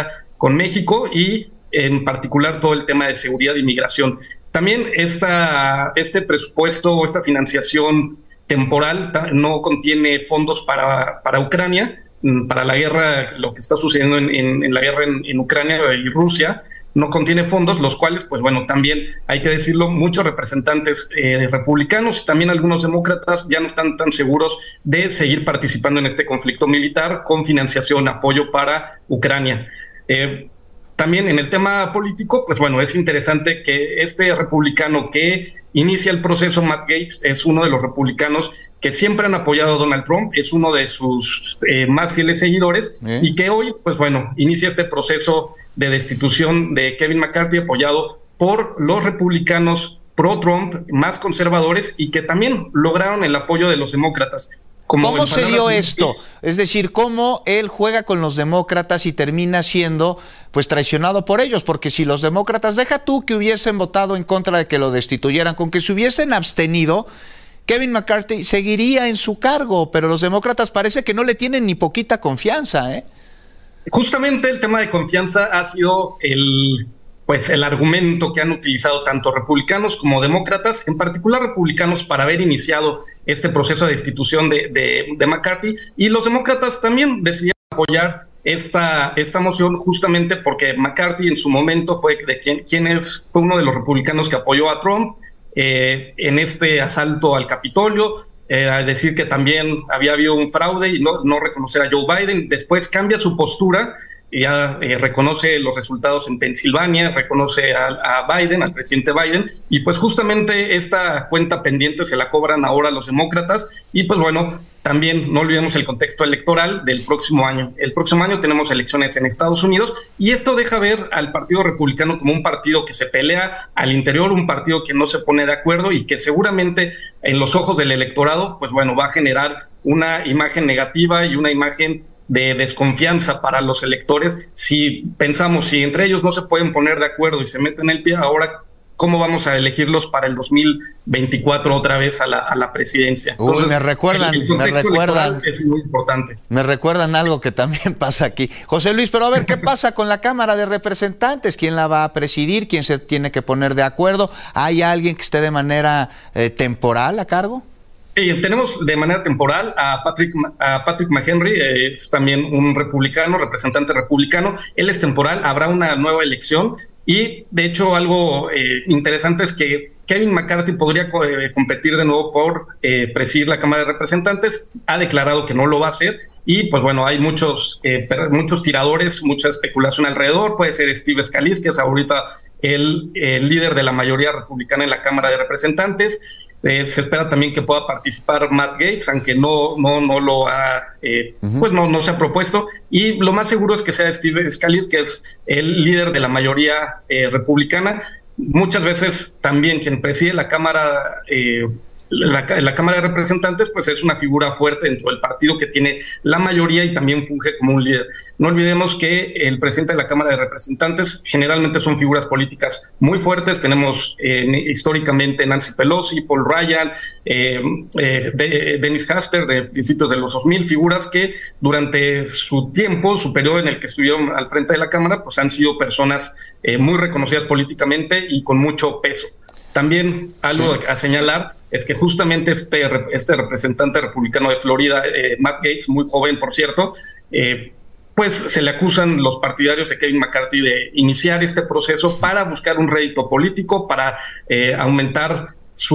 con México y en particular todo el tema de seguridad e inmigración. También esta, este presupuesto o esta financiación temporal no contiene fondos para, para Ucrania, para la guerra, lo que está sucediendo en, en, en la guerra en, en Ucrania y Rusia. No contiene fondos, los cuales, pues bueno, también hay que decirlo, muchos representantes eh, republicanos y también algunos demócratas ya no están tan seguros de seguir participando en este conflicto militar con financiación, apoyo para Ucrania. Eh, también en el tema político, pues bueno, es interesante que este republicano que inicia el proceso, Matt Gaetz, es uno de los republicanos que siempre han apoyado a Donald Trump, es uno de sus eh, más fieles seguidores, ¿Eh? y que hoy, pues bueno, inicia este proceso de destitución de Kevin McCarthy, apoyado por los republicanos pro-Trump más conservadores y que también lograron el apoyo de los demócratas. Como ¿Cómo se dio esto? Es decir, ¿cómo él juega con los demócratas y termina siendo pues traicionado por ellos? Porque si los demócratas, deja tú que hubiesen votado en contra de que lo destituyeran, con que se hubiesen abstenido, Kevin McCarthy seguiría en su cargo, pero los demócratas parece que no le tienen ni poquita confianza, ¿eh? Justamente el tema de confianza ha sido el, pues, el argumento que han utilizado tanto republicanos como demócratas, en particular republicanos, para haber iniciado este proceso de destitución de, de, de McCarthy, y los demócratas también decidieron apoyar esta, esta moción justamente porque McCarthy en su momento fue de quien, quien es, fue uno de los republicanos que apoyó a Trump eh, en este asalto al Capitolio. Eh, a decir que también había habido un fraude y no, no reconocer a Joe Biden. Después cambia su postura y ya eh, reconoce los resultados en Pensilvania, reconoce a, a Biden, al presidente Biden, y pues justamente esta cuenta pendiente se la cobran ahora los demócratas. Y pues bueno, también no olvidemos el contexto electoral del próximo año. El próximo año tenemos elecciones en Estados Unidos y esto deja ver al Partido Republicano como un partido que se pelea al interior, un partido que no se pone de acuerdo y que seguramente en los ojos del electorado, pues bueno, va a generar una imagen negativa y una imagen de desconfianza para los electores. Si pensamos, si entre ellos no se pueden poner de acuerdo y se meten el pie, ahora ¿cómo vamos a elegirlos para el dos mil veinticuatro otra vez a la, a la presidencia? Entonces, Uy, me recuerdan, el, el me recuerdan. Es muy importante. Me recuerdan algo que también pasa aquí. José Luis, pero a ver, ¿qué pasa con la Cámara de Representantes? ¿Quién la va a presidir? ¿Quién se tiene que poner de acuerdo? ¿Hay alguien que esté de manera eh, temporal a cargo? Sí, tenemos de manera temporal a Patrick, a Patrick McHenry, eh, es también un republicano, representante republicano. Él es temporal, habrá una nueva elección y de hecho algo eh, interesante es que Kevin McCarthy podría co eh, competir de nuevo por eh, presidir la Cámara de Representantes. Ha declarado que no lo va a hacer y pues bueno, hay muchos, eh, muchos tiradores, mucha especulación alrededor. Puede ser Steve Scalise, que es ahorita el, el líder de la mayoría republicana en la Cámara de Representantes. Eh, se espera también que pueda participar Matt Gaetz, aunque no, no, no lo ha, eh, uh-huh. pues no, no se ha propuesto. Y lo más seguro es que sea Steve Scalise, que es el líder de la mayoría eh, republicana. Muchas veces también quien preside la Cámara, eh, la, la Cámara de Representantes, pues es una figura fuerte dentro del partido que tiene la mayoría y también funge como un líder. No olvidemos que el presidente de la Cámara de Representantes generalmente son figuras políticas muy fuertes. Tenemos eh, históricamente Nancy Pelosi, Paul Ryan, eh, eh, de, Dennis Hastert de principios de los dos mil, figuras que durante su tiempo, su periodo en el que estuvieron al frente de la Cámara, pues han sido personas eh, muy reconocidas políticamente y con mucho peso. También algo sí. a señalar es que justamente este, este representante republicano de Florida, eh, Matt Gaetz, muy joven por cierto, eh, pues se le acusan los partidarios de Kevin McCarthy de iniciar este proceso para buscar un rédito político, para eh, aumentar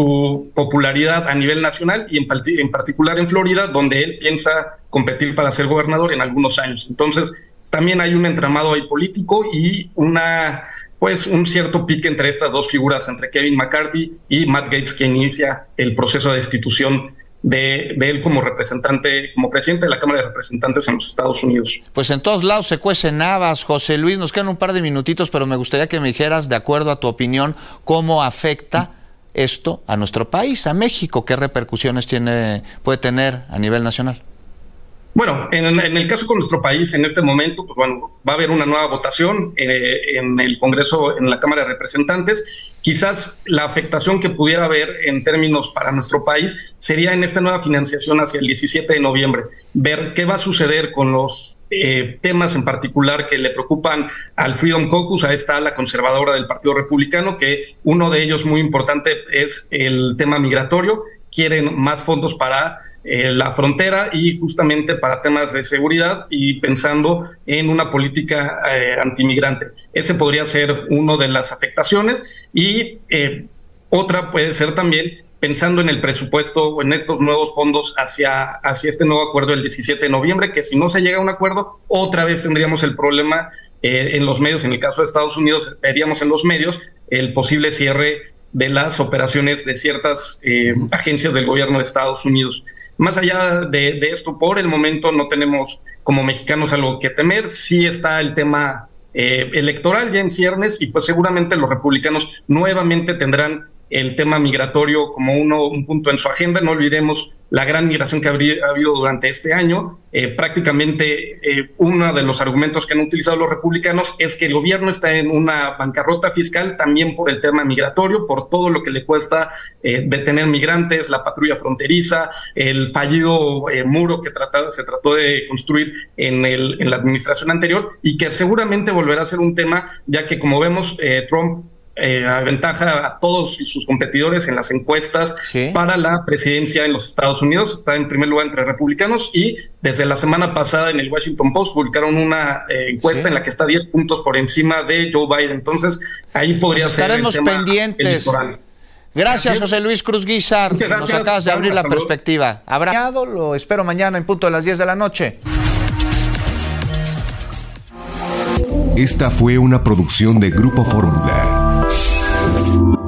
su popularidad a nivel nacional y en, en particular en Florida, donde él piensa competir para ser gobernador en algunos años. Entonces, también hay un entramado ahí político y una... pues un cierto pique entre estas dos figuras, entre Kevin McCarthy y Matt Gaetz, que inicia el proceso de destitución de, de él como representante, como presidente de la Cámara de Representantes en los Estados Unidos. Pues en todos lados se cuecen habas, José Luis. Nos quedan un par de minutitos, pero me gustaría que me dijeras, de acuerdo a tu opinión, cómo afecta esto a nuestro país, a México. ¿Qué repercusiones tiene, puede tener a nivel nacional? Bueno, en, en el caso con nuestro país, en este momento, pues bueno, va a haber una nueva votación eh, en el Congreso, en la Cámara de Representantes. Quizás la afectación que pudiera haber en términos para nuestro país sería en esta nueva financiación hacia el diecisiete de noviembre, ver qué va a suceder con los eh, temas en particular que le preocupan al Freedom Caucus, a esta ala conservadora del Partido Republicano, que uno de ellos muy importante es el tema migratorio. Quieren más fondos para eh, la frontera y justamente para temas de seguridad y pensando en una política eh, antimigrante. Ese podría ser uno de las afectaciones y eh, otra puede ser también pensando en el presupuesto o en estos nuevos fondos hacia, hacia este nuevo acuerdo del diecisiete de noviembre, que si no se llega a un acuerdo, otra vez tendríamos el problema eh, en los medios. En el caso de Estados Unidos, veríamos en los medios el posible cierre de las operaciones de ciertas eh, agencias del gobierno de Estados Unidos. Más allá de, de esto, por el momento no tenemos como mexicanos algo que temer. Sí está el tema eh, electoral ya en ciernes y pues seguramente los republicanos nuevamente tendrán el tema migratorio como uno, un punto en su agenda. No olvidemos la gran migración que habría, ha habido durante este año. Eh, prácticamente eh, uno de los argumentos que han utilizado los republicanos es que el gobierno está en una bancarrota fiscal también por el tema migratorio, por todo lo que le cuesta eh, detener migrantes, la patrulla fronteriza, el fallido eh, muro que trata, se trató de construir en, el, en la administración anterior y que seguramente volverá a ser un tema, ya que como vemos eh, Trump Eh, aventaja a todos sus competidores en las encuestas ¿sí? para la presidencia en los Estados Unidos. Está en primer lugar entre republicanos y desde la semana pasada en el Washington Post publicaron una eh, encuesta ¿sí? en la que está diez puntos por encima de Joe Biden. Entonces ahí podría pues ser estaremos el tema pendientes. Electoral. Gracias, José Luis Cruz Guízar. Nos acabas de abrir la perspectiva. Abrazo, lo espero mañana en punto de las diez de la noche. Esta fue una producción de Grupo Fórmula.